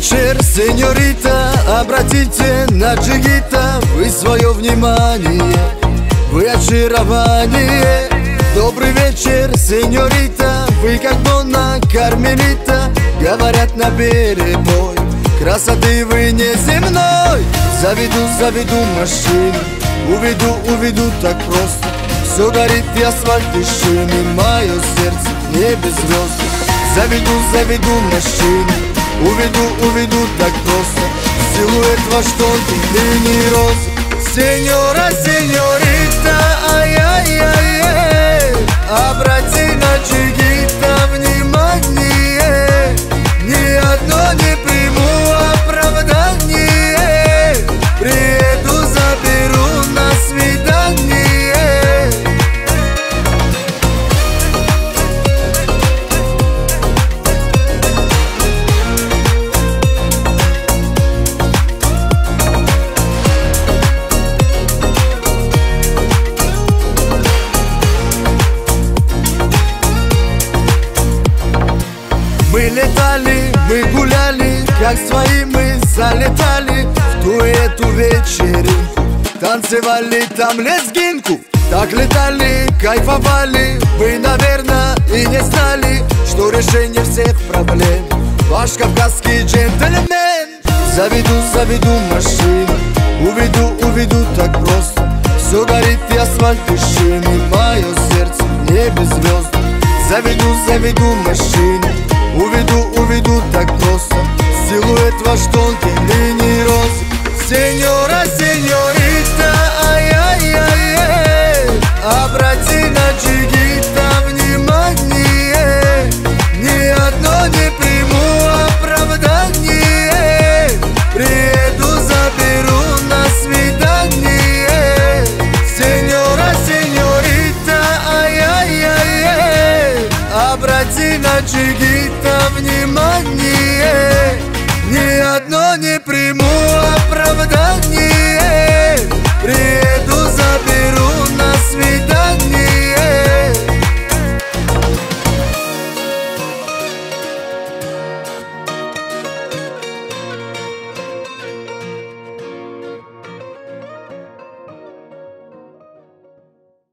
вечер, сеньорита, обратите на джигита вы свое внимание, вы очарование. Добрый вечер, сеньорита, вы как Донна Кармелита, говорят на перебой, красоты вы неземной. Заведу машину, уведу так просто. Все горит и асфальт и шины, мое сердце в небе звезды. Заведу машину, уведу так просто. Силуэт ваш тонкий, линий роз. Сеньора, сеньорита, ай-яй-яй, обрати на джигита внимание. Ни одно не приму оправдание, приеду, заберу на свидание. Мы летали, мы гуляли, как свои мы залетали в ту эту вечеринку, танцевали там лезгинку. Так летали, кайфовали, вы, наверное, и не знали, что решение всех проблем ваш кавказский джентльмен. Заведу машину, уведу так просто. Все горит и асфальт и шины, мое сердце в небе звезды. Заведу машину, уведу так просто. Силуэт ваш тонкий, линий роз. Сеньора, сеньорита, ай-яй-яй, обрати на джигита внимание. Ни одно не приму оправдание, приеду, заберу на свидание. Сеньора, сеньорита, ай-яй-яй, обрати на джигита внимание. Ни одно не приму оправдание,